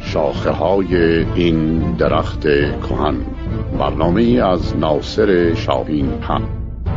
شاخه‌های این درخت کهن. برنامه‌ای از ناصر شاهین هم.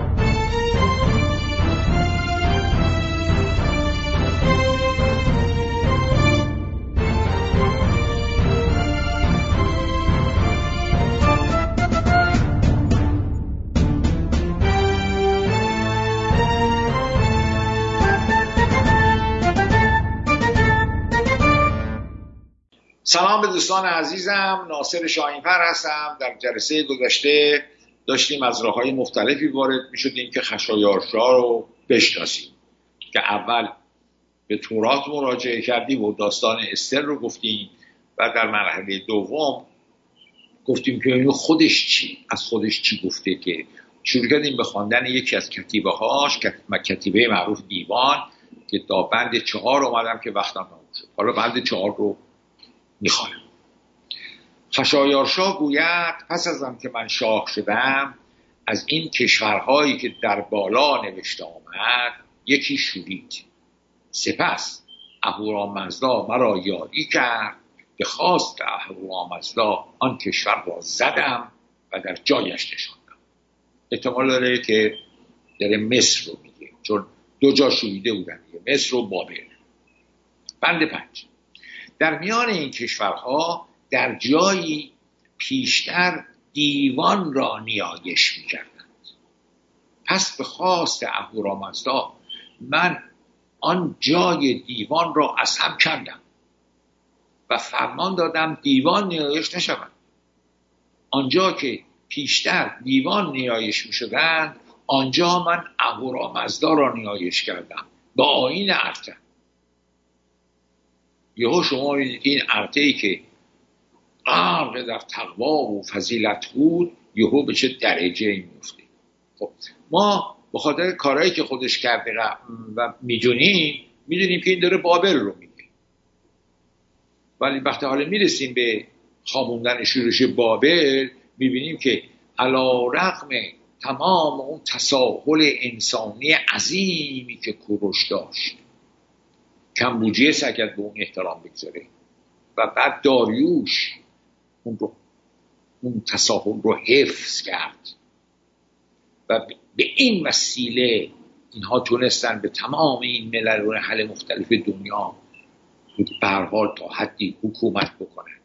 سلام به دوستان عزیزم، ناصر شاهین‌فر هستم. در جلسه گذشته داشتیم از راه‌های مختلفی وارد می‌شدیم که خشایارشا رو بشناسیم، که اول به تورات مراجعه کردیم و داستان استر رو گفتیم و در مرحله دوم گفتیم که اینو از خودش چی گفته، که شروع کردیم به خواندن یکی از کتیبه‌هاش، کتیبه معروف دیوان، که تا بند 4 اومدم که وقتم تموم شد. حالا بند 4 رو میخوانم. خشایارشا گوید: پس از آن که من شاه شدم، از این کشورهایی که در بالا نوشته آمد یکی شورید. سپس اهورامزدا مرا یاری کرد، به خواست اهورامزدا آن کشور را زدم و در جایش نشاندم. احتمال داره که داره مصر رو میگه، چون دو جا شوریده بودن، مصر و بابل. بند 5: در میان این کشورها در جایی پیشتر دیوان را نیایش می‌کردند. پس به خواست اهورامزدا من آن جای دیوان را از هم کندم و فرمان دادم دیوان نیایش نشود. آنجا که پیشتر دیوان نیایش می‌شدند، آنجا من اهورامزدا را نیایش کردم با آیین ارته. یهو شما می‌بینید این ارته‌ای که غرق در تقوا و فضیلت بود، یهو به چه درجه‌ای میفته. خب ما به خاطر کارهایی که خودش کرده و میدونیم که این داره بابل رو میگه، ولی وقتی حالا میرسیم به خوابوندن شورش بابل، میبینیم که علی رغم تمام اون تساهل انسانی عظیمی که کوروش داشت، کمبوجیه سعی کرد به اون احترام بگذاره و بعد داریوش اون تساهل رو حفظ کرد و به این وسیله اینها تونستن به تمام این ملل و نحل مختلف دنیا به هر حال تا حدی حکومت بکنند.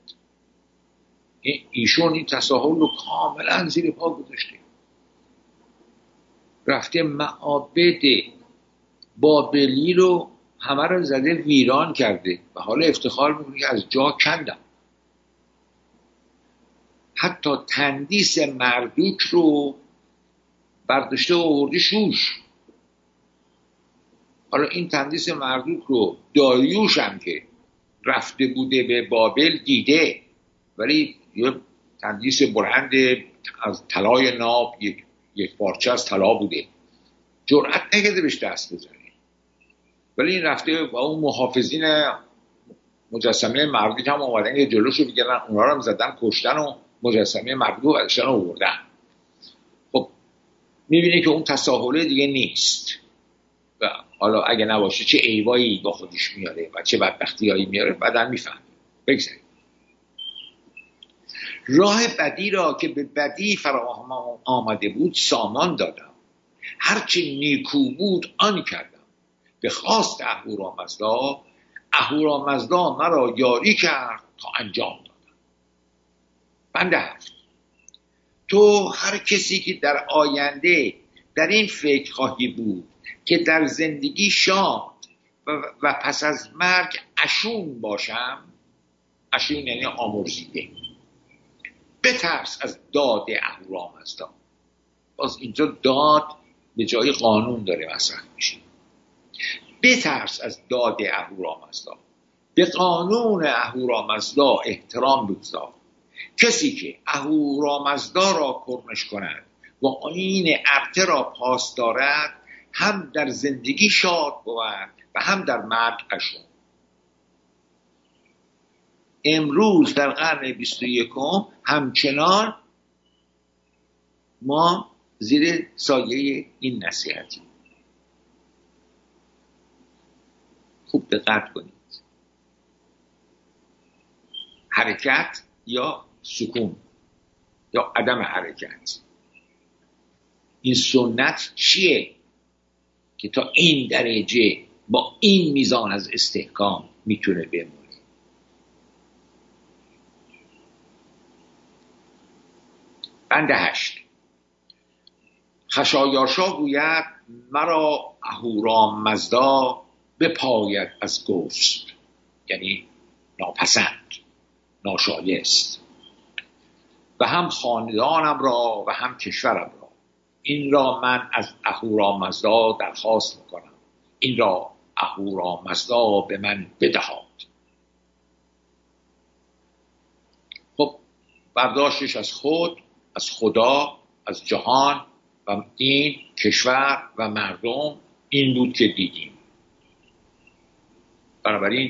ایشون این تساهل رو کاملا زیر پا گذاشته، رفته معابد بابلی رو همه رو زده ویران کرده و حالا افتخار میکنه که از جا کندم. حتی تندیس مردوک رو برداشته و آورده شوش. حالا این تندیس مردوک رو داریوش هم که رفته بوده به بابل دیده، ولی یه تندیس برند از طلای ناب، یک پارچه از طلا بوده، جرأت نکرده بهش دست بزنه. ولی این رفته و اون محافظین مجسمه مردوک هم اومدن که جلوشو بگیرن، اونا رو هم زدن کشتن و مجسمه مردوک رو برشن و بردن. خب میبینی که اون تساهله دیگه نیست و حالا اگه نباشه چه ایوایی با خودش میاره و چه بدبختی هایی میاره بعدن میفهم. بگذاریم راه بدی را که به بدی فراهم آمده بود سامان دادم، هرچی نیکو بود آن کردم. به خواست اهورامزدا مرا یاری کرد تا انجام دادم. بند 7: تو هر کسی که در آینده در این فکر خواهی بود که در زندگی شاد و پس از مرگ اشون باشم، اشون یعنی آمرزیده، بترس از داد اهورامزدا. باز اینجا داد به جای قانون داره مصرف میشه. بترس از داد اهورامزدا، به قانون اهورامزدا احترام بگذار. کسی که اهورامزدا را کرنش کند و آیین ارته را پاس دارد، هم در زندگی شاد بود و هم در مرگ اشون. امروز در قرن 21 همچنان ما زیر سایه این نصیحتی. خوب دقت کنید. حرکت یا سکون یا عدم حرکت. این سنت چیه که تا این درجه با این میزان از استحکام میتونه بمونه؟ بند 8. خشایارشا گوید مرا اهورامزدا بپاید از گوشت، یعنی ناپسند، ناشایست، و هم خاندانم را و هم کشورم را. این را من از اهورامزدا درخواست میکنم، این را اهورامزدا به من بدهاد. خب برداشتش از خود، از خدا، از جهان و این کشور و مردم این بود که دیدیم. بنابراین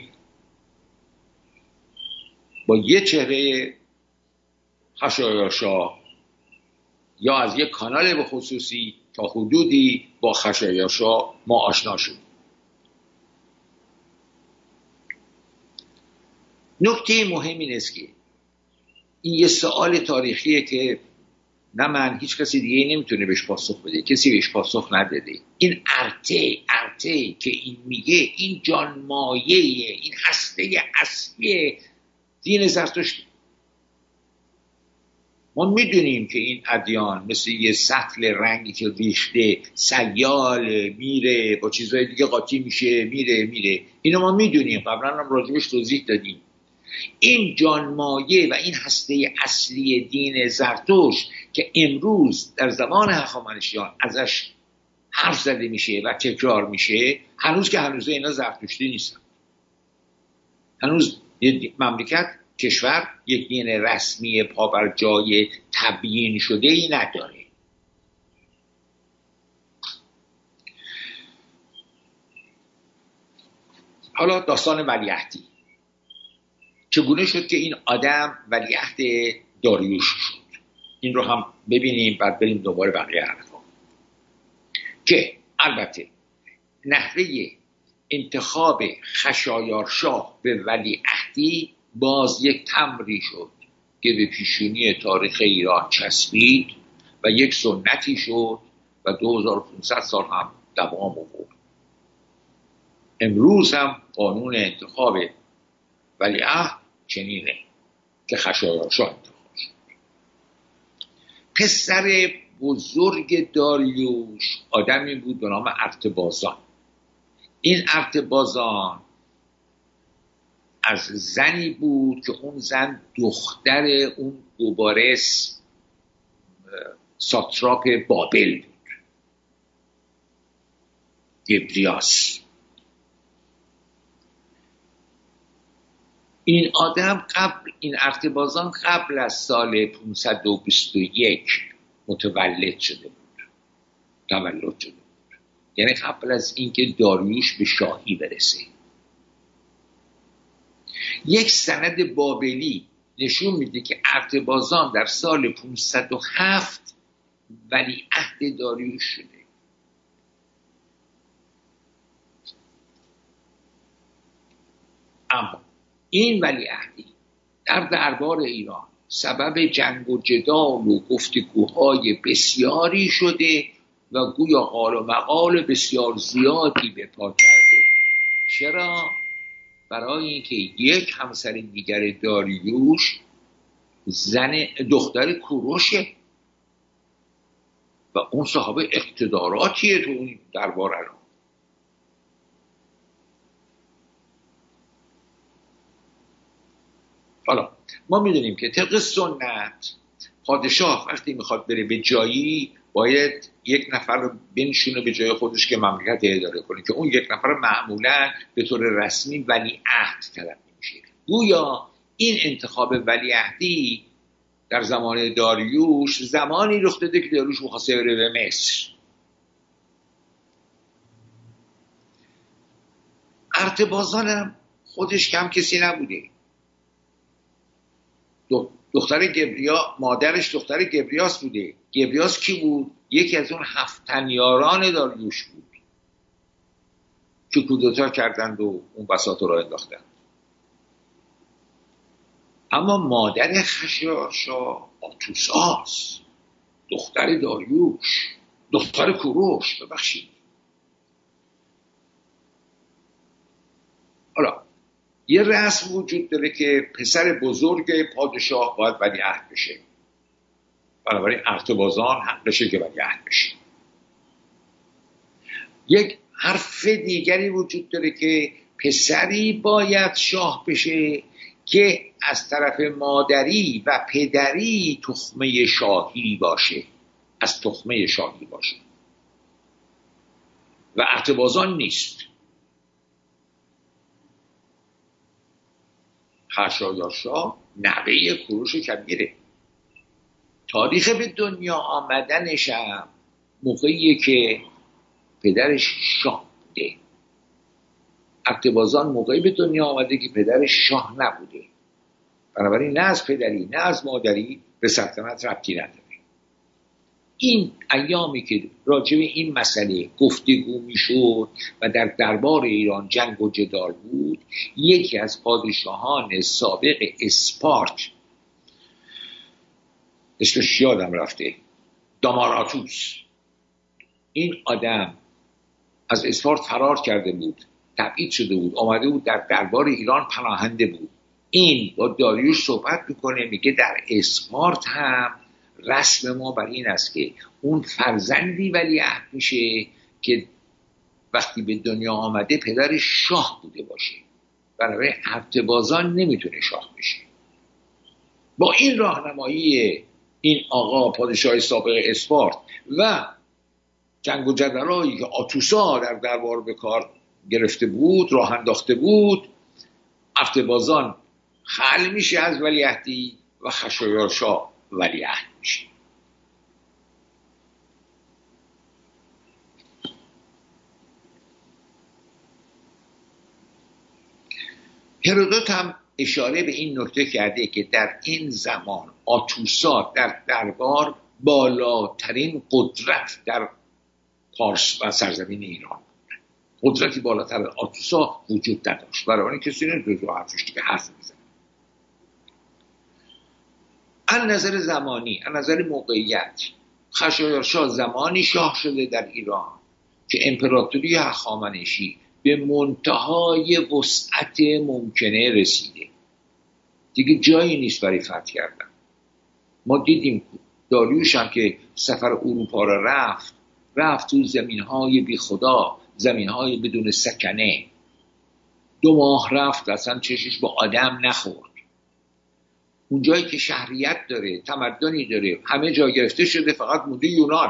با یه چهره خشایارشا یا از یک کانال به خصوصی تا حدودی با خشایارشا ما آشنا شدیم. نکته مهم این است که این یه سوال تاریخیه که نه من، هیچ کسی دیگه نمیتونه بهش پاسخ بده، کسی بهش پاسخ نداده. این ارته که این میگه، این جانمایه، این هسته اصلی دین زرتشت. ما میدونیم که این ادیان مثل یه سطل رنگی که ریخته سیال میره با چیزهای دیگه قاطی میشه، میره. اینو ما میدونیم، قبلا هم راجبش توضیح دادیم. این جانمایه و این هسته اصلی دین زرتشت که امروز در زمان هخامنشیان ازش حرف زده میشه و تکرار میشه، هنوز که هنوز اینا زرتشتی نیستن. هنوز یه مملکت، کشور، یک دین رسمی پا بر جای تبیین شده ای نداره. حالا داستان ولیعهدی چگونه شد که این آدم ولیعهد داریوش شد، این رو هم ببینیم، بعد بریم دوباره بقیه حرفا. که البته نحوه انتخاب خشایارشاه به ولیعهدی باز یک تمری شد که به پیشونی تاریخ ایران چسبید و یک سنتی شد و 2500 سال هم دوام آورد. امروز هم قانون انتخاب ولیعهد چنینه که خشایارشا انتخاب شد. پسر بزرگ داریوش آدمی بود به نام ارتبازان. این ارتبازان از زنی بود که اون زن دختر اون گوبارس ساتراپ بابل بود، گبریاس. این ارتبازان قبل از سال 521 تولد شده بود. یعنی قبل از اینکه داریوش به شاهی برسه. یک سند بابلی نشون میده که ارتبازان در سال 507 ولیعهد داریوش شده. اما این ولیعهدی در دربار ایران سبب جنگ و جدال و گفتگوهای بسیاری شده و گویا قال و مقال بسیار زیادی به پا کرده. چرا؟ برای اینکه یک همسر دیگر داریوش دختر کوروشه و اون صاحب اقتداراتیه تو اون دربار ایران. حالا ما میدونیم که طبق سنت پادشاه وقتی میخواد بره به جایی باید یک نفر بنشونه به جای خودش که مملکت اداره کنه، که اون یک نفر معمولا به طور رسمی ولیعهد طلب میشه. گویا این انتخاب ولیعهدی در زمان داریوش زمانی رخ داده که داریوش می‌خواسته بره به مصر. ارتبازانم خودش کم کسی نبوده. دختر گبریا، مادرش دختر گبریاس بوده. گبریاس کی بود؟ یکی از اون 7 تنیاران داریوش بود که کودتا کردند و اون بساط رو انداختند. اما مادر خشایارشا آتوساست، دختر داریوش، دختر کوروش. ببخشید، حالا یه رسم وجود داره که پسر بزرگ پادشاه باید ولیعهد بشه، بنابراین ارتباطان حقشه که ولیعهد بشه. یک حرف دیگری وجود داره که پسری باید شاه بشه که از طرف مادری و پدری تخمه شاهی باشه، از تخمه شاهی باشه و ارتباطان نیست. خشایارشا نوه کوروش کبیره. تاریخ به دنیا آمدنش هم موقعیه که پدرش شاه بوده. ارتباطان موقعی به دنیا آمده که پدرش شاه نبوده، بنابراین نه از پدری نه از مادری به سلطنت ربطی نداره. این ایامی که راجع به این مسئله گفتگو میشد و در دربار ایران جنگ و جدال بود، یکی از پادشاهان سابق اسپارت، اسمش یادم رفته، داماراتوس، این آدم از اسپارت فرار کرده بود، تبعید شده بود، آمده بود در دربار ایران پناهنده بود. این با داریوش صحبت میکنه، میگه در اسپارت هم رسم ما بر این است که اون فرزندی ولیعهد میشه که وقتی به دنیا آمده پدرش شاه بوده باشه، برای ارتباطان نمیتونه شاه بشه. با این راهنمایی این آقا پادشاه سابق اسپارت و جنگ و جدلایی که آتوسا در دربار به کار گرفته بود، راه انداخته بود، ارتباطان خل میشه از ولیعهدی و خشایارشا ولیعهد میشه. هرودوت هم اشاره به این نکته کرده که در این زمان آتوسا در دربار بالاترین قدرت در پارس و سرزمین ایران بود. قدرتی بالاتر از آتوسا وجود نداشت، برای کسی نمیتونه حرفش دیگه حرف بزنه. از نظر زمانی، از نظر موقعیت، خشایارشا زمانی شاه شده در ایران که امپراتوری هخامنشی به منتهای وسعت ممکنه رسیده، دیگه جایی نیست برای فتح کردن. ما دیدیم داریوش هم که سفر اروپا را رفت تو زمینهای بی خدا، زمینهای بدون سکنه. 2 ماه رفت، اصلا چشش با آدم نخورد. اون جایی که شهریت داره، تمدنی داره، همه جا گرفته شده، فقط مونده یونان،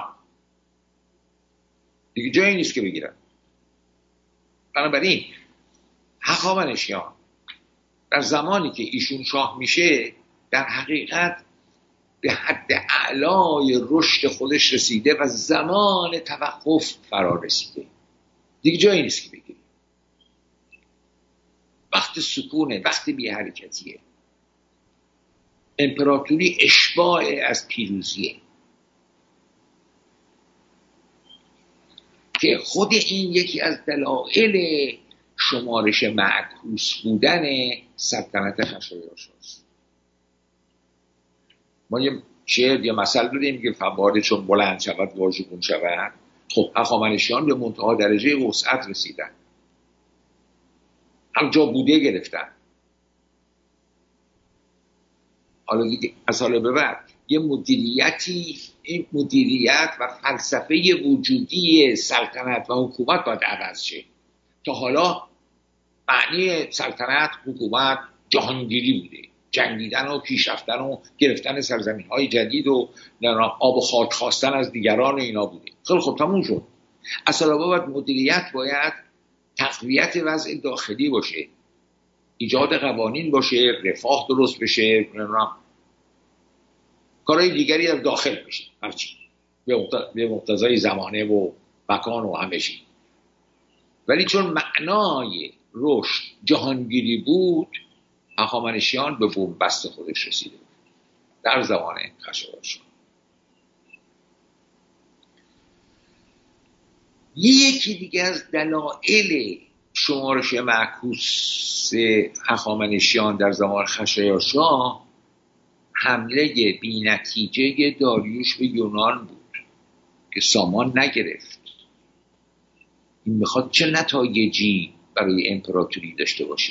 دیگه جایی نیست که بگیرن. بنابراین هخامنشیان در زمانی که ایشون شاه میشه در حقیقت به حد اعلای رشد خودش رسیده و زمان توقف فرا رسیده، دیگه جایی نیست که بگیره. وقت سکونه، وقت بی حرکتیه. امپراتوری اشباع از پیروزیه که خود این یکی از دلایل شمارش معکوس بودن سلطنت خشایارشاست. ما یه شعر یا مثل داریم که فواره چون بلند شود واژگون شود. خب هخامنشیان به منتها درجه وسعت رسیدن، هم جا بوده گرفتن. حالا دیگه از حالا به بعد یه مدیریتی، این مدیریت و فلسفه وجودی سلطنت و حکومت باید عوض شه. تا حالا معنی سلطنت، حکومت جهانگیری بوده، جنگیدن و پیشرفتن و گرفتن سرزمین های جدید و آب و خاک خواستن از دیگران اینا بوده. خیلی خب تموم شد. اصلا باید مدیریت، باید تقویت وضع داخلی باشه، ایجاد قوانین باشه، رفاه درست بشه، کارهای دیگری از داخل بشه، هرچی به مقتضای زمانه و مکان و همه چی. ولی چون معنای رشد جهانگیری بود، هخامنشیان به بنبست خودش رسیده بود در زمان خشایارشا. یکی دیگه از دلایل شمارش معکوس هخامنشیان در زمان خشایارشا حمله بی نتیجه داریوش به یونان بود که سامان نگرفت. این میخواد چه نتایجی برای امپراتوری داشته باشه؟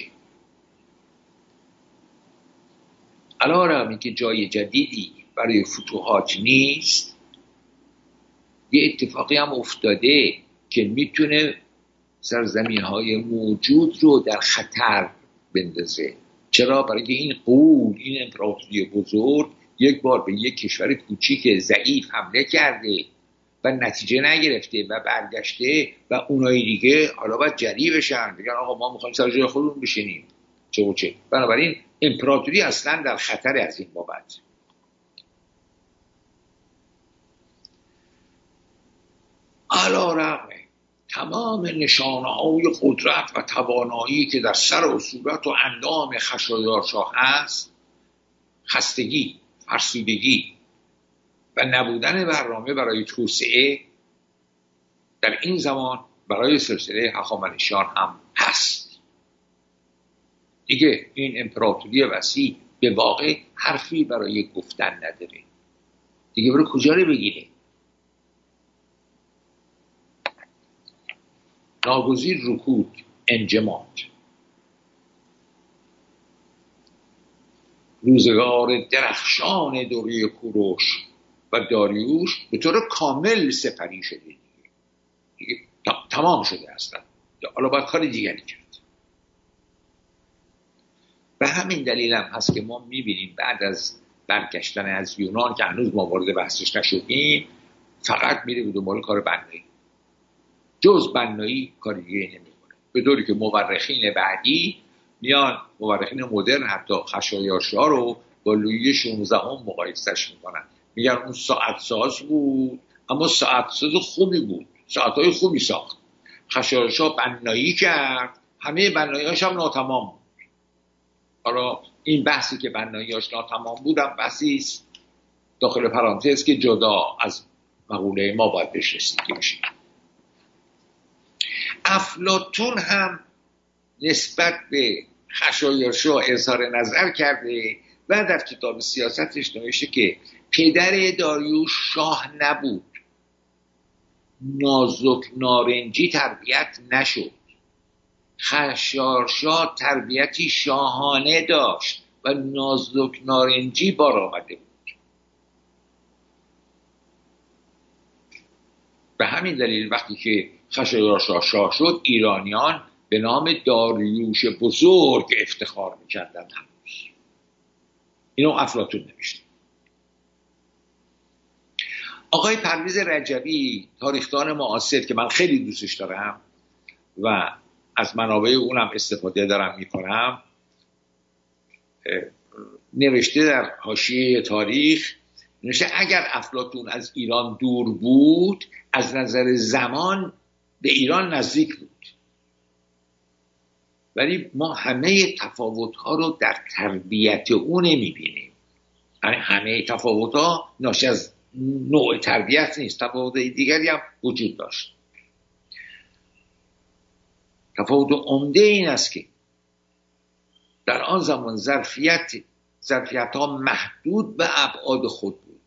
علاوه بر اینکه جای جدیدی برای فتوحات نیست، یه اتفاقی هم افتاده که میتونه سرزمین‌های موجود رو در خطر بندازه. چرا؟ برای این قول، این امپراتوری بزرگ یک بار به یک کشور کوچیک ضعیف حمله کرده و نتیجه نگرفته و برگشته و اونایی دیگه حالا باید جری بشن، بگن آقا ما میخوایم سر جای خودمون بشینیم چه و چه. بنابراین امپراتوری اصلا در خطر از این بابت. علی‌رغم تمام نشانه‌های قدرت و توانایی که در سر و صورت و اندام خشایارشا هست، خستگی، فرسودگی و نبودن برنامه برای توسعه در این زمان برای سلسله هخامنشیان هم هست. دیگه این امپراتوری وسیع به واقع حرفی برای گفتن نداره. دیگه برای کجا رو بگیره؟ ناگزیر رکود، انجماد. روزگار درخشان دوره کوروش و داریوش به طور کامل سپری شده دیگه تمام شده اصلا. حالا باید کار دیگری کرد. به همین دلیل هم هست که ما میبینیم بعد از برگشتن از یونان که هنوز ما وارد بحثش نشدیم، فقط میره به دنبال کار بنایی. جز بنایی کار دیگه نمیکنه. به طوری که مورخین بعدی میان، مورخین مدرن حتی خشایارشا رو با لویی 16 مقایسهش میکنن، میگن اون ساعت ساز بود اما ساعت ساز خوبی بود، ساعتهای خوبی ساخت. خشایارشا بنایی کرد، همه بنایی‌هاش هم ناتمام بود. حالا این بحثی که بنایی‌هاش ناتمام بود هم بحثی است داخل پرانتز که جدا از مقوله ما باید بهش رسیدگی بشه. افلاطون هم نسبت به خشایارشا اظهار نظر کرده و در کتاب سیاستش نوشته که پدر داریوش شاه نبود، نازک نارنجی تربیت نشد. خشایارشا تربیتی شاهانه داشت و نازک نارنجی بار آمده بود. به همین دلیل وقتی که خشایارشا شاه شد، ایرانیان به نام داریوش بزرگ افتخار میکردند. هنوز اینو افلاطون نوشته. آقای پرویز رجبی، تاریخدان معاصر که من خیلی دوستش دارم و از منابع اونم استفاده دارم میکنم، نوشته در حاشیه تاریخ، نوشته اگر افلاطون از ایران دور بود، از نظر زمان به ایران نزدیک بود. ولی ما همه تفاوت‌ها رو در تربیت او نمی‌بینیم. یعنی همه تفاوت‌ها ناشی از نوع تربیت نیست، تفاوت دیگری هم وجود داشت. تفاوت عمده این است که در آن زمان ظرفیت‌ها محدود به ابعاد خود بود.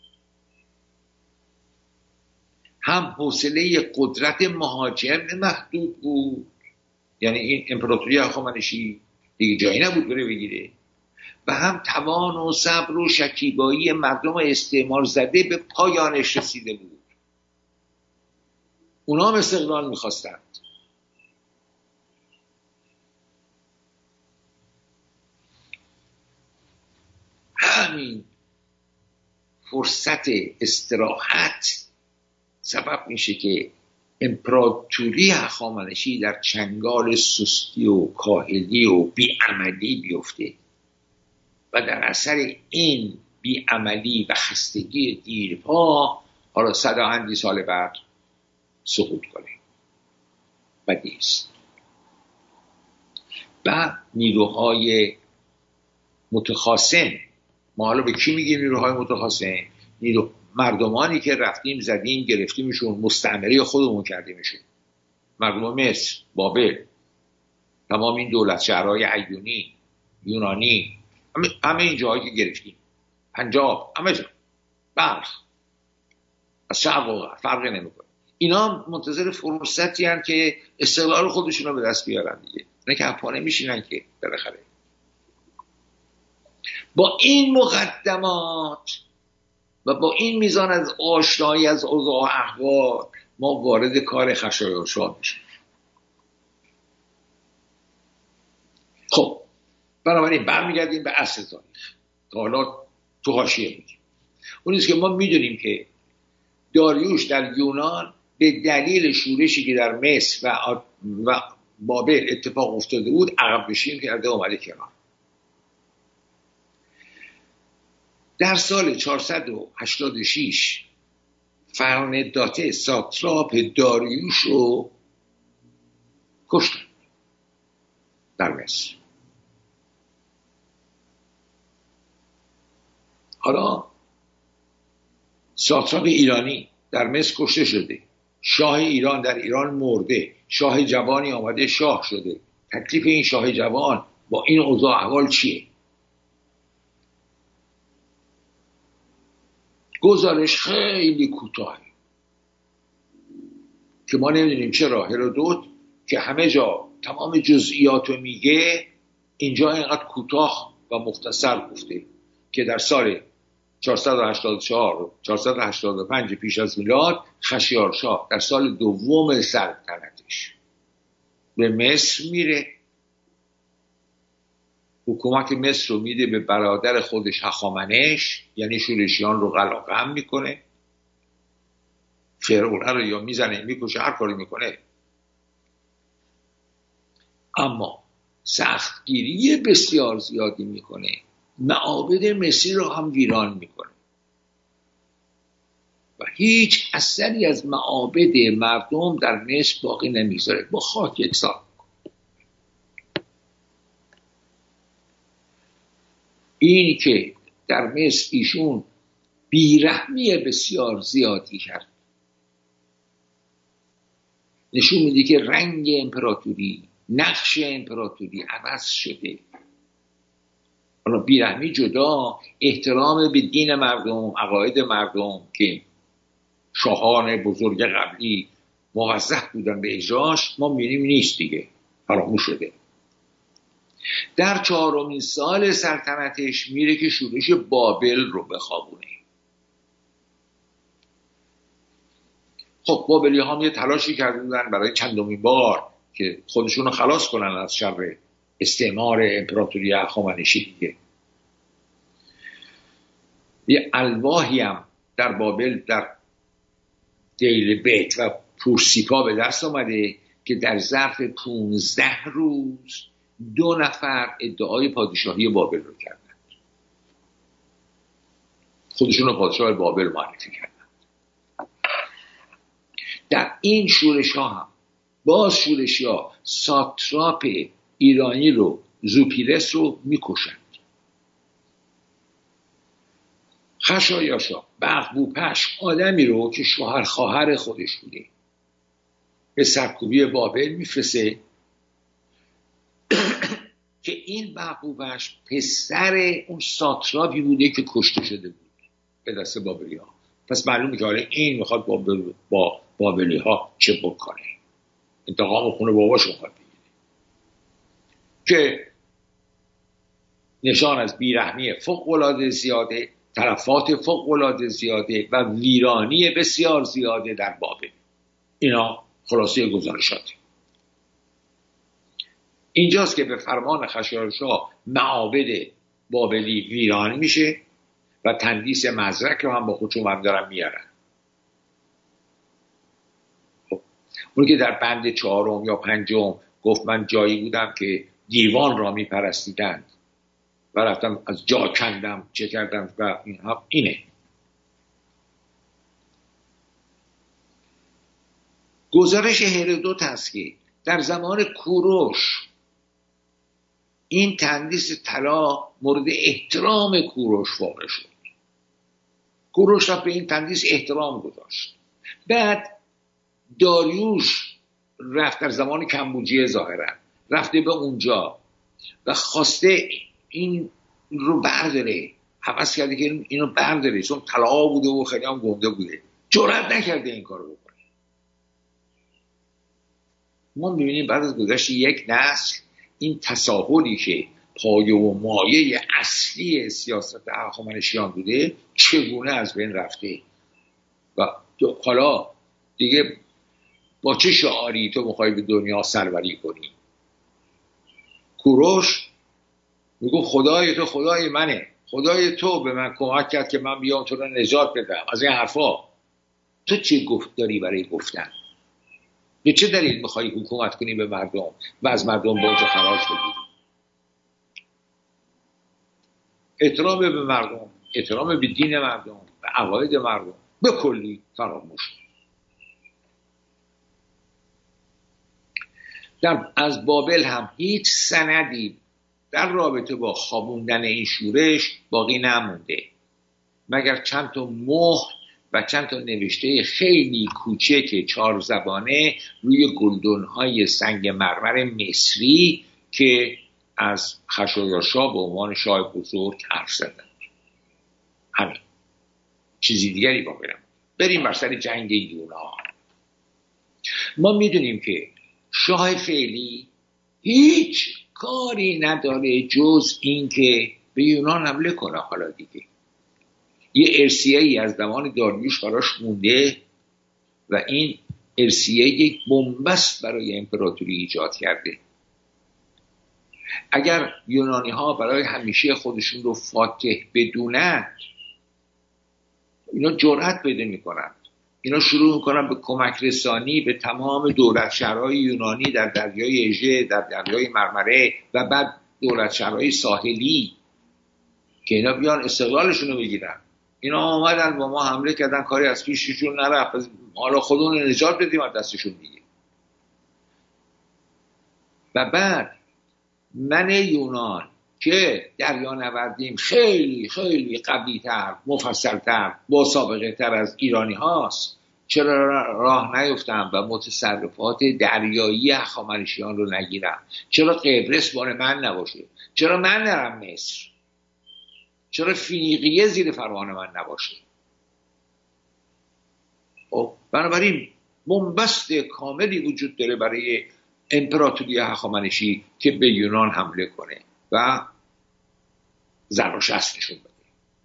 هم حوصله قدرت مهاجم محدود بود، یعنی این امپراتوری هخامنشی دیگه جایی نبود بره بگیره، و هم توان و صبر و شکیبایی مردم استعمار زده به پایانش رسیده بود. اونا هم استقلال میخواستند. همین فرصت استراحت سبب میشه که امپراتوری هخامنشی در چنگال سستی و کاهلی و بیعملی بیفته و در اثر این بیعملی و خستگی دیرپا حالا 100 و اندی سال بعد سقوط کنه. بدی است. و نیروهای متخاصم، ما حالا به کی میگیم نیروهای متخاصم؟ مردمانی که رفتیم زدیم گرفتیمشون، مستعمره خودمون کردیمشون. مردم مصر، بابل، تمام این دولت شهرهای ایونی، یونانی، همه این جاهایی که گرفتیم، پنجاب، همه جا، بلخ، از شرق و غرب فرقی نمیکنه. اینا منتظر فرصتی هستند که استقلال خودشون رو به دست بیارن دیگه، نه که پا نمیشینن که بالاخره. با این مقدمات و با این میزان از آشنایی از اوضاع و احوال ما وارد کار خشایارشا میشیم. خب بنابراین برمیگردیم به اصل تاریخ که حالا تو حاشیه میگیم. اون نیست که ما میدونیم که داریوش در یونان به دلیل شورشی که در مصر و بابل اتفاق افتاده بود عقب نشینی کرده اومده کنار. در سال 486 فرنداته ساتراپ داریوش رو کشتن در مصر. حالا ساتراپ ایرانی در مصر کشته شده، شاه ایران در ایران مرده، شاه جوانی آمده شاه شده. تکلیف این شاه جوان با این اوضاع احوال چیه؟ گزارش خیلی کوتاه که ما نمیدونیم چرا هرودوت که همه جا تمام جزئیات رو میگه اینجا اینقدر کوتاه و مختصر گفته که در سال 484 و 485 پیش از میلاد خشایارشا در سال دوم سلطنتش به مصر میره، حکومت مصر رو میده به برادر خودش هخامنش، یعنی شورشیان رو قلقم میکنه، فرعونه رو یا میزنه میکشه هر کاری میکنه، اما سختگیری بسیار زیادی میکنه، معابد مصری رو هم ویران میکنه و هیچ اثری از معابد مردم در مصر باقی نمیذاره، با خاک یکسان. این که در مصر ایشون بیرحمی بسیار زیادی کرد نشون میده که رنگ امپراتوری، نقش امپراتوری عوض شده. حالا بیرحمی جدا، احترام به دین مردم، عقاید مردم که شاهان بزرگ قبلی موظف بودن به اجراش، ما می‌بینیم نیست دیگه، فراموش شده. در 4مین سال سلطنتش میره که شورش بابل رو بخوابونه. خب بابلی ها یه تلاشی کرده بودن برای چندمین بار که خودشون رو خلاص کنن از شر استعمار امپراتوری هخامنشی دیگه. یه الواحی هم در بابل در دیل بیت و پورسیپا به دست آمده که در ظرف 15 روز 2 نفر ادعای پادشاهی بابل رو کردند، خودشون رو پادشاه بابل معرفی کردند. در این شورش ها هم باز شورشی ها ساتراپ ایرانی رو، زوپیرس رو میکشند. خشایارشا بغبوپش آدمی رو که شوهر خواهر خودش بوده به سرکوبی بابل میفرسته که این بغبوپش پسر اون ساتراپی بوده که کشته شده بود به دست بابلی ها. پس معلومه که حالا این میخواد با بابلی ها چه بکنه، انتقام خونه باباش میخواد بگیره، که نشان از بیرحمی فوق‌العاده زیاده، تلفات فوق‌العاده زیاده و ویرانی بسیار زیاده در بابل. اینا خلاصه گزارشات. اینجاست که به فرمان خشایارشا معابد بابلی ویران میشه و تندیس مزرک رو هم با خودشون دارن میارن. اون که در بند 4 یا 5 گفت من جایی بودم که دیوان را میپرستیدند و رفتم از جا کندم چه کردم و اینه. گزارش هرودوت هست که در زمان کوروش این تندیس طلا مورد احترام کوروش واقع شد. کوروش را به این تندیس احترام گذاشت. بعد داریوش رفت در زمان کمبوجیه ظاهرا رفته به اونجا و خواسته این رو برداره، هوس کرده که اینو برداره، چون طلا بوده و خیلی هم گنده بوده، جرئت نکرده این کارو بکنه. ما میبینیم بعد از گذشت یک نسل این تساهلی که پایه و مایه اصلی سیاست هخامنشیان بوده چگونه از بین رفته و حالا دیگه با چه شعاری تو میخوای به دنیا سروری کنی؟ کوروش میگو خدای تو خدای منه، خدای تو به من کمک کرد که من بیام تو رو نجات بدم از این حرفا. تو چه گفت داری برای گفتن؟ به چه دلیل میخوای حکومت کنی به مردم و از مردم باج خراج بگیری؟ احترام به مردم، احترام به دین مردم، به عقاید مردم به کلی فراموش. از بابل هم هیچ سندی در رابطه با خوابوندن این شورش باقی نمونده مگر چند تا مهر و چند تا نوشته خیلی کوچک 4 زبانه روی گلدن‌های سنگ مرمر مصری که از خشایارشا به عنوان شاه بزرگ حرف زدن. همین، چیزی دیگری باقی نمونده. بریم بر سر جنگ یونان. ما میدونیم که شاه فعلی هیچ کاری نداره جز این که به یونان حمله کنه. حالا دیگه یه ارثیه‌ای از زمان داریوش براش مونده و این ارثیه یک بنبست برای امپراتوری ایجاد کرده. اگر یونانی ها برای همیشه خودشون رو فاتح بدونن، اینا جرأت پیدا میکنن، اینا شروع میکنن به کمک رسانی به تمام دولت شهرهای یونانی در دریای اژه، در دریای مرمره و بعد دولت شهرهای ساحلی که اینا بیان استقلالشون رو بگیرن. اینا آمدن با ما حمله کردن، کاری از پیششون نرفت، حالا خودمون رو نجات بدیم از دستشون دیگه. و بعد من یونان که دریانوردیم خیلی خیلی قوی‌تر، مفصل‌تر، با سابقه تر از ایرانی هاست، چرا راه نیفتم و متصرفات دریایی هخامنشیان رو نگیرم؟ چرا قبرس بار من نباشه؟ چرا من نرم مصر؟ چرا فینیقیه زیر فرمان من نباشه؟ بنابراین بنبست کاملی وجود داره برای امپراتوری هخامنشی که به یونان حمله کنه و زر و شستشون بده.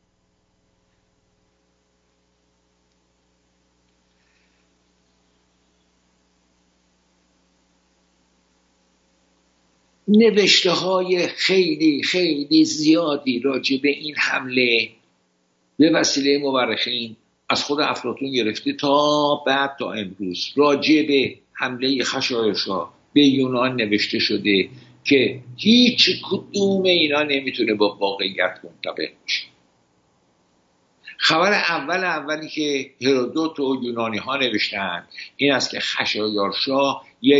نوشته های خیلی خیلی زیادی راجع به این حمله به وسیله مورخین از خود افلاطون گرفته تا بعد تا امروز راجع به حمله خشایارشا به یونان نوشته شده که هیچ کدوم اینا نمیتونه با واقعیت منطبق بشه. خبر اولی که هرودوت و یونانی ها نوشتن این است که خشایارشا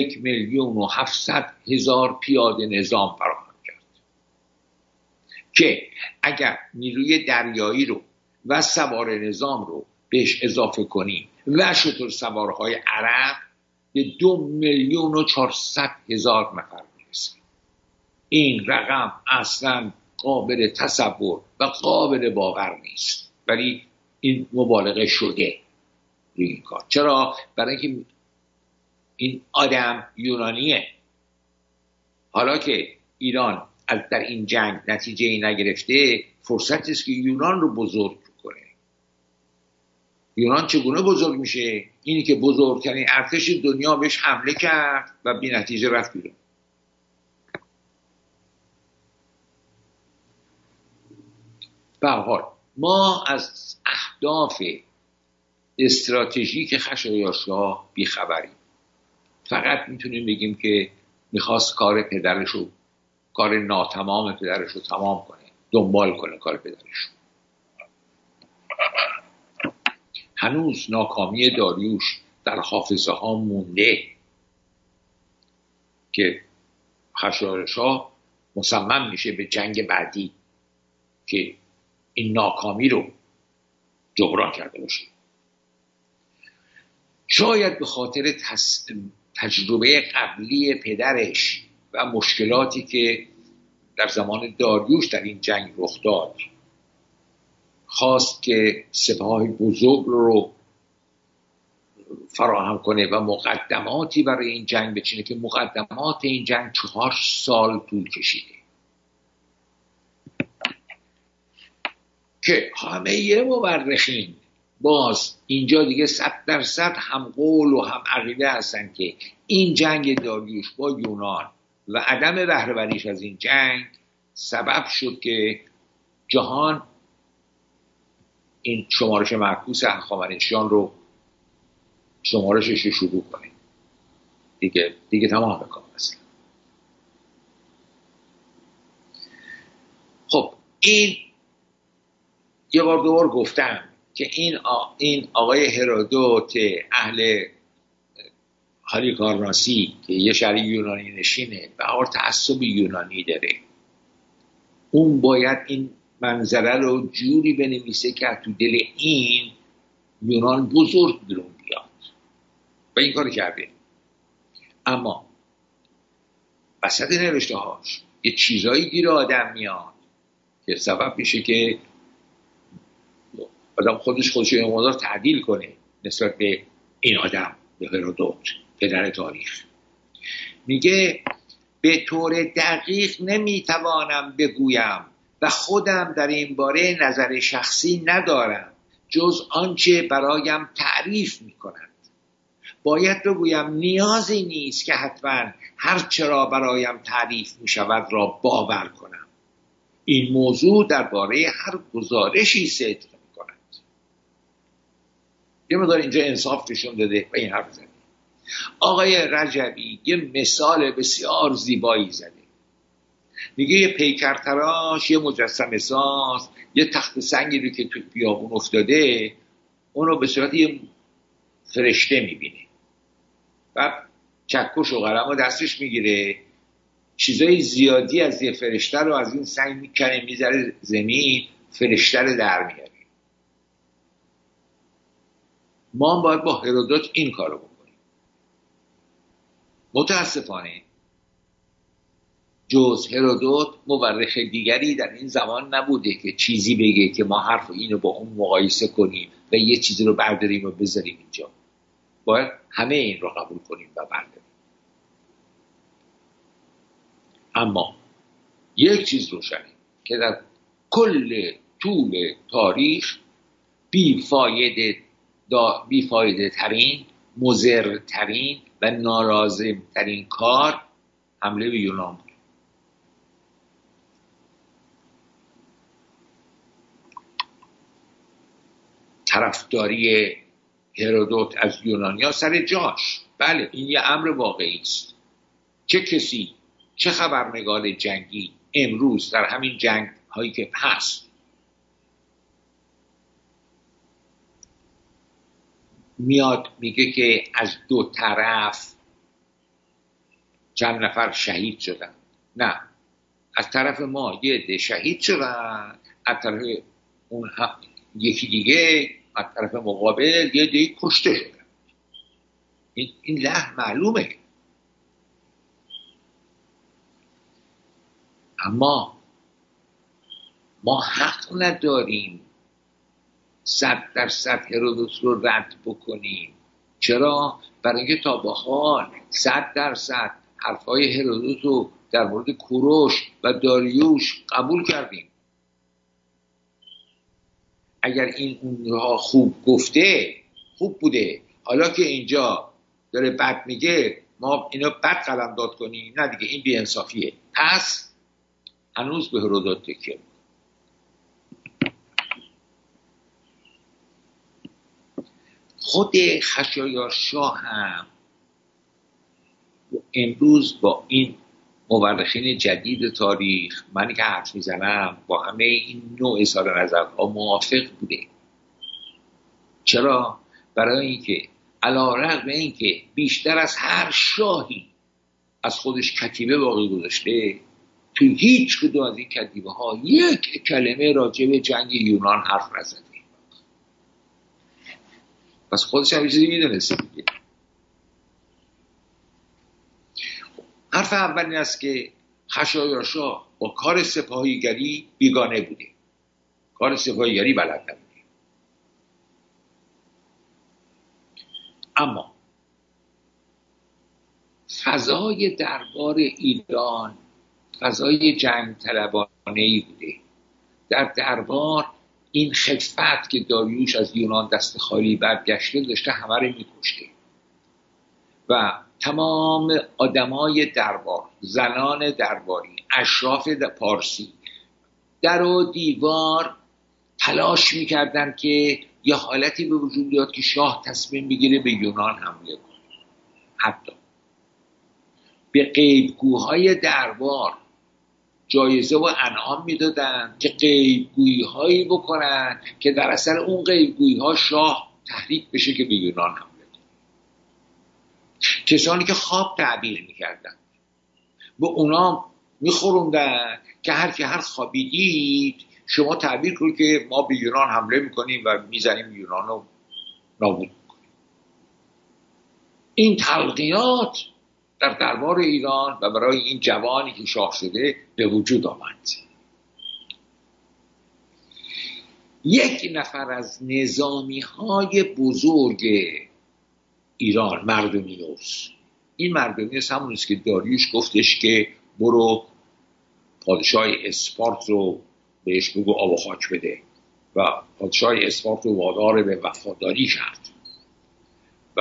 1,700,000 پیاده نظام فراهم کرد که اگر نیروی دریایی رو و سوار نظام رو بهش اضافه کنیم و شتر سوارهای عرب به 2,400,000 نفر میرسه. این رقم اصلا قابل تصور و قابل باور نیست، ولی این مبالغه شده روی این کار. چرا؟ برای اینکه این آدم یونانیه. حالا که ایران در این جنگ نتیجه نگرفته، فرصتی است که یونان رو بزرگ کنه. یونان چگونه بزرگ میشه؟ اینی که بزرگترین ارتش دنیا بهش حمله کرد و بی نتیجه رفت بیرون. به هر حال ما از اهداف استراتژیک خشایارشا بیخبریم. فقط میتونیم بگیم که میخواست کار پدرشو، کار ناتمام پدرشو تمام کنه، دنبال کنه کار پدرشو. هنوز ناکامی داریوش در حافظه ها مونده که خشایارشا مصمم میشه به جنگ بعدی که این ناکامی رو جبران کرده باشه. شاید به خاطر تجربه قبلی پدرش و و مشکلاتی که در زمان داریوش در این جنگ رخ داد، خواست که سپاه بزرگ رو فراهم کنه و مقدماتی برای این جنگ بچینه که مقدمات این جنگ 4 سال طول کشیده که همه مورخین باز اینجا دیگه 100% هم قول و هم عقیده هستن که این جنگ داریوش با یونان و عدم بهره‌وریش از این جنگ سبب شد که جهان این شمارش معکوس هخامنشیان رو شمارشش رو شروع کنه. دیگه تمام کار است. خب این یه بار دوبار گفتم که این آقای هرودوت اهل هالیکارناسی که یه شهر یونانی نشینه و تعصب یونانی داره، اون باید این منظره رو جوری بنویسه که تو دل این یونان بزرگ بیرون بیاد و این کار کرده. اما وسط نوشته هاش یه چیزایی گیر آدم میاد که سبب میشه که آدم خودش یه مقدار تعدیل کنه نسبت به این آدم، به هرودوت پدر تاریخ. میگه به طور دقیق نمیتوانم بگویم و خودم در این باره نظر شخصی ندارم جز آنچه برایم تعریف میکنند. باید بگویم نیازی نیست که حتما هر چرا برایم تعریف میشود را باور کنم. این موضوع درباره هر گزارشی صدق میکند. یه مقدار اینجا انصاف نشون داده و این حرف زده. آقای رجبی یه مثال بسیار زیبایی زده. میگه یه پیکرتراش، یه مجسمه ساز، یه تخت سنگی رو که تو بیابون افتاده اونو به صورت یه فرشته میبینه. بعد چکش و قلم رو دستش میگیره، چیزای زیادی از یه فرشته رو از این سنگ میکنه میذاره زمین، فرشته رو در میاره. ما باید با هرودوت این کارو بکنیم. متاسفانه جز هرودوت مورخ دیگری در این زمان نبوده که چیزی بگه که ما حرف اینو با اون مقایسه کنیم و یه چیزی رو برداریم و بذاریم اینجا. باید همه این رو قبول کنیم و برداریم. اما یک چیز روشنه که در کل طول تاریخ بیفایده ترین، مضر ترین و نالازم ترین کار حمله به یونان بود. طرفداری هرودوت از یونانیا سر جاش، بله این یه امر واقعی است. چه کسی، چه خبرنگار جنگی امروز در همین جنگ هایی که هست میاد میگه که از دو طرف چند نفر شهید شدن؟ نه، از طرف ما یه عده شهید شدن، از طرف اون یکی دیگه از طرف مقابل یه عده کشته شدن. این لحن معلومه. اما ما حق نداریم 100% هرودوت رو رد بکنیم. چرا؟ برای اینکه تا به حال 100% حرفای هرودوت رو در مورد کوروش و داریوش قبول کردیم. اگر این اونها خوب گفته خوب بوده، حالا که اینجا داره بد میگه ما اینو بد قلمداد کنیم؟ نه دیگه، این بی‌انصافیه. پس هنوز به هرودوت تکیه. خود خشایارشاه هم امروز با این مورخین جدید تاریخ، منی که حرف میزنم، با همه این نوع اظهار نظرها موافق بوده. چرا؟ برای اینکه علی‌رغم اینکه بیشتر از هر شاهی از خودش کتیبه باقی گذاشته، تو هیچ کدوم از این کتیبه ها یک کلمه راجع به جنگ یونان حرف نزده. پس خودش هم چیزی میدونسته دیگه. حرف اول این است که خشایارشا با کار سپاهیگری بیگانه بوده، کار سپاهیگری بلد نبوده. اما فضای دربار ایران فضای جنگ طلبانه‌ای بوده. در دربار این خفت که داریوش از یونان دست خالی برگشته داشته همه رو میکشته و تمام آدمای دربار، زنان درباری، اشراف پارسی در و دیوار تلاش میکردن که یه حالتی به وجود بیاد که شاه تصمیم بگیره به یونان حمله کنه. حتی به غیبگوهای دربار جایزه و انعام میدادن که غیبگویی هایی بکنن که در اثر اون غیبگویی ها شاه تحریک بشه که به یونان حمله کنه. کسانی که خواب تعبیر میکردن به اونا میخوروندن که هر خوابی دید شما تعبیر کنید که ما به یونان حمله میکنیم و میزنیم یونان رو نابود میکنیم. این تلقیات در دربار ایران و برای این جوانی که شاه شده به وجود آمد. یک نفر از نظامی های بزرگ ایران، مردونیوس، این مردونیوس همونیست که داریوش گفتش که برو پادشاه اسپارت رو بهش بگو آب و خاک بده و پادشاه اسپارت رو وادار به وفاداری کرد و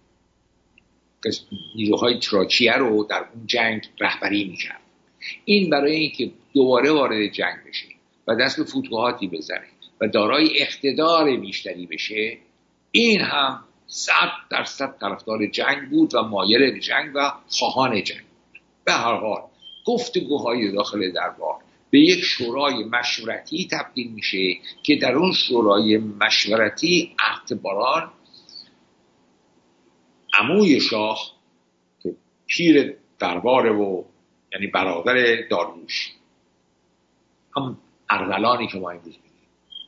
نیروهای تراکیه رو در اون جنگ رهبری میکرد. این برای اینکه دوباره وارد جنگ بشه و دست به فتوحاتی بزنه و دارای اقتدار بیشتری بشه، این هم 100% طرفدار جنگ بود و مایل به جنگ و خواهان جنگ بود. به هر حال گفتگوهای داخل دربار به یک شورای مشورتی تبدیل میشه که در اون شورای مشورتی اختباران عموی شاه که پیر درباره و یعنی برادر داریوش، هم ارغلانی که ما امروز می‌بینیم،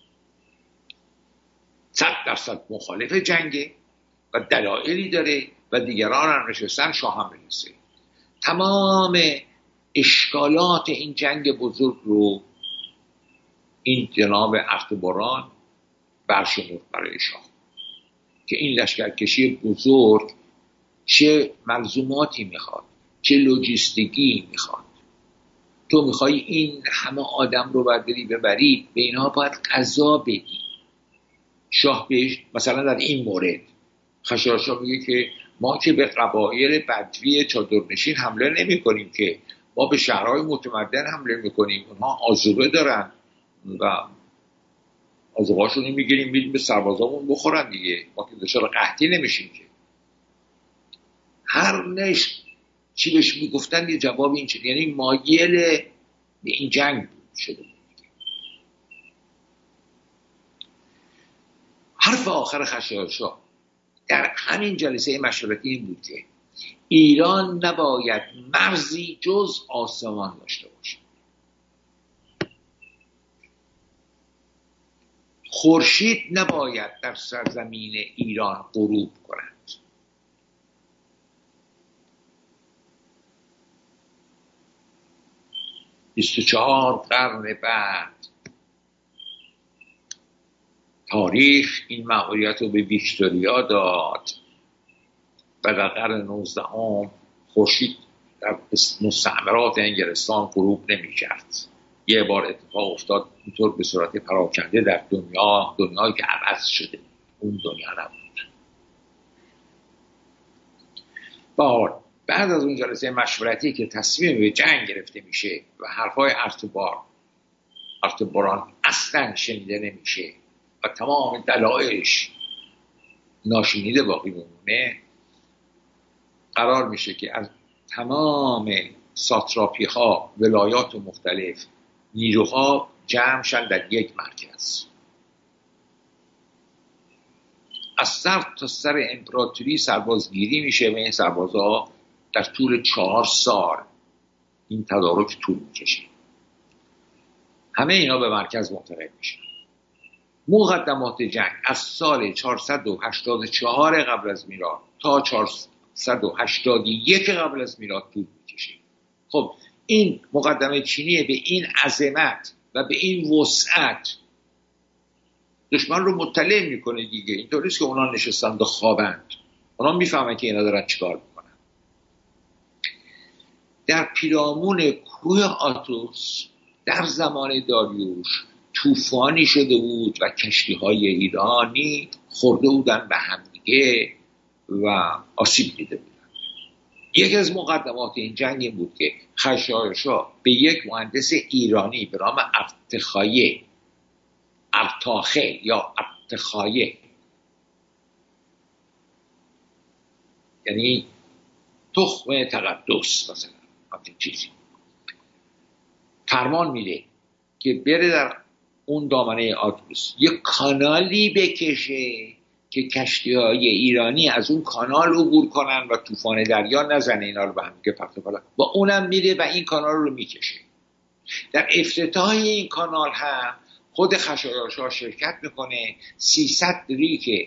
100% مخالف جنگه و دلایلی داره و دیگران هم نشستن شاه هم برسه. تمام اشکالات این جنگ بزرگ رو این جناب اختباران برشمرد برای شاه که این لشکرکشی بزرگ چه ملزوماتی میخواد، چه لوجستیکی میخواد. تو میخوای این همه آدم رو برداری ببری، به اینها باید غذا بدی. شاه بهش مثلا در این مورد خشایارشا میگه که ما که به قبایل بدوی چادرنشین حمله نمی کنیم، که ما به شهرهای متمدن حمله میکنیم، اونها آذوقه دارن و آذوقه‌اشون میگیریم میدیم به سربازامون بخورن دیگه، ما که دچار قحطی نمیشیم. که هر نش چی بهش میگفتن یه جواب این چه، یعنی مایل به این جنگ شده بود. حرف آخر خشایارشا در همین جلسه مشورتی این بود که ایران نباید مرزی جز آسمان داشته باشه. خورشید نباید در سرزمین ایران غروب کند. 24 قرن بعد تاریخ این مأموریت رو به ویکتوریا داد و در قرن 19 خورشید در مستعمرات انگلستان غروب نمی کرد. یه بار اتفاق افتاد اینطور به صورت پراکنده در دنیایی که عوض شده، اون دنیا نبود. بعد از اون جلسه مشورتی که تصمیم به جنگ گرفته میشه و حرفای ارتباران اصلا شنیده نمیشه و تمام دلایلش ناشنیده باقی میمونه، قرار میشه که از تمام ساتراپی ها، ولایات مختلف، نیروها جمع شن در یک مرکز. از سر تا سر امپراتوری سربازگیری میشه و این سربازها در طول 4 سال این تدارک طول میکشه. همه اینا به مرکز منتقل میشن. مقدمات جنگ از سال 484 قبل از میلاد تا 481 قبل از میلاد طول میکشه. خب این مقدمه چینیه به این عظمت و به این وسعت دشمن رو مطلع میکنه دیگه. اینطور نیست که اونا نشستند و خوابند، اونا میفهمن که اینا دارن چیکار میکنن. در پیرامون کوه آتوس در زمان داریوش طوفانی شده بود و کشتی‌های ایرانی خورده بودن به هم دیگه و آسیب دیده بودن. یکی از مقدمات این جنگ این بود که خشایارشا به یک مهندس ایرانی به نام ارتاخه یا ارتخایه، یعنی تخم تقدس مثلا همچین چیزی، فرمان میده که بره در اون دامنه آتوس یک کانالی بکشه که کشتی‌های ایرانی از اون کانال عبور کنن و طوفان دریا نزنه اینا رو به هم دیگه پرت بالا. با اونم میره و این کانال رو میکشه. در افتتاح این کانال هم خود خشایارشا شرکت میکنه. 300 دریک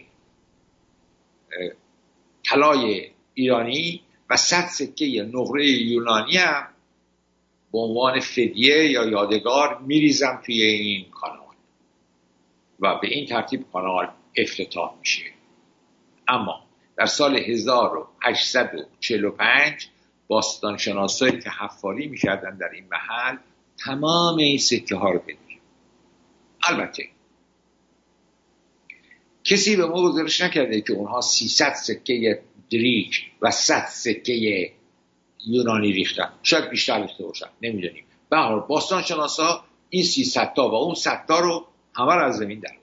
طلای ایرانی و 100 سکه نقره یونانی هم به عنوان فدیه یا یادگار میریزم توی این کانال و به این ترتیب کانال افتتاح میشه. اما در سال 1845 باستانشناسایی که حفاری میکردن در این محل تمام این سکه ها رو پیدا کردن. البته کسی به ما گزارش نکرده که اونها 300 سکه دریک و 100 سکه یونانی ریختن، شاید بیشتر ریخته باشن، نمیدونیم. به هر حال باستانشناسا این 300 تا و اون 100 تا رو همه رو از زمین در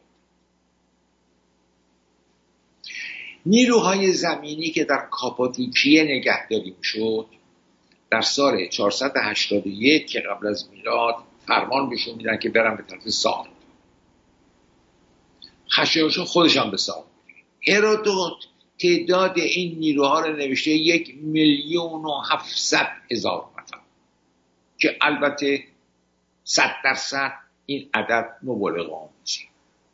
نیروهای زمینی که در کاپادوکیه نگهداری میشد در سال 481 که قبل از میلاد فرمان بهشون میدن که برن به طرف سارد. خشایارشا خودش هم به سارد. هرودوت تعداد این نیروها رو نوشته 1,700,000 نفر که البته 100% این عدد مبالغه آمیزه.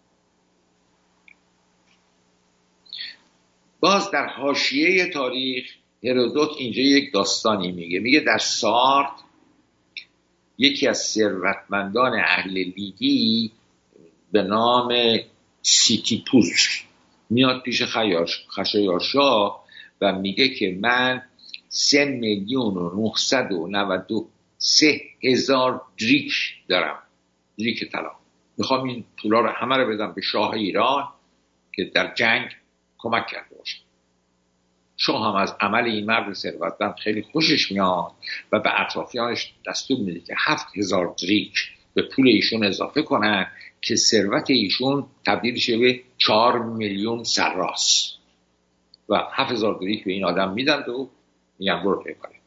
باز در حاشیه تاریخ هرودوت اینجا یک داستانی میگه در سارد یکی از ثروتمندان اهل لیدی به نام سیتیپوس میاد پیش خشایارشا و میگه که من 3,993,000 دریک دارم، دریک طلا. میخوام این پولا رو همه رو بدم به شاه ایران که در جنگ کمک کرده باشه. شاه هم از عمل این مرد ثروتمند خیلی خوشش میاد و به اطرافیانش دستور میده که 7,000 دریک به پول ایشون اضافه کنن که ثروت ایشون تبدیل شه به 4,000,000 سراس و 7,000 دریک به این آدم میدن و میگن برو پی کارت.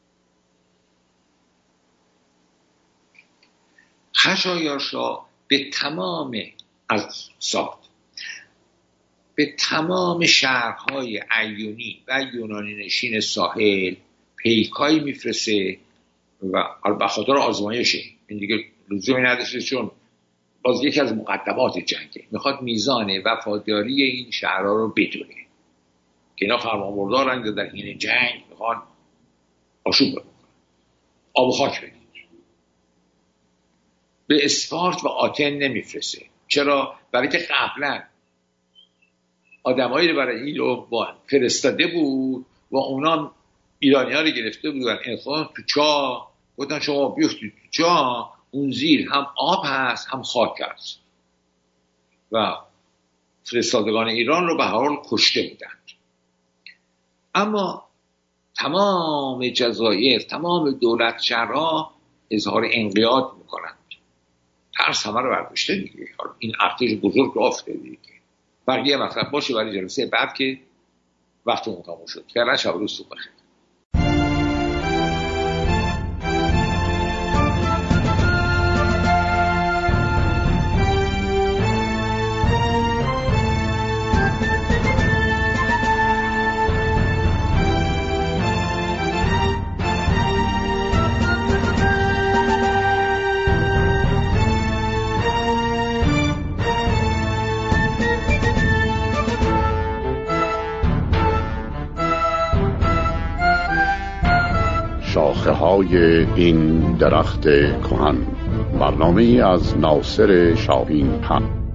خشایارشا به تمام از ساخت به تمام شهرهای ایونی و یونانی نشین ساحل پیکایی میفرسته و به خاطر آزمایشه. این دیگه لزومی نداشته چون باز یکی از مقدمات جنگه، میخواد میزان وفاداری این شهرها رو بدونه که اینا فرمانبردارن در این جنگ میخوان آشوب بکنن، آب و خاک بدید. به اسپارت و آتن نمیفرسته. چرا؟ برای که قبلا آدمایی رو برای این رو فرستاده بود و اونا ایرانی ها رو گرفته بودن انسان تو چاه، گفتن شما بیفتید تو چاه، اون زیر هم آب هست هم خاک هست و فرستادگان ایران رو به هر حال کشته بودند. اما تمام جزایر، تمام دولت شهرها اظهار انقیاد میکنند. ترس همه رو برداشته دیگه. این ارتش بزرگ آفته دیگه. بقیه مطلب باشه برای جلسه بعد که وقتمون تموم شد. فعلا شب روز صبح بخیر. های این درخت کهن. برنامه از ناصر شاهین.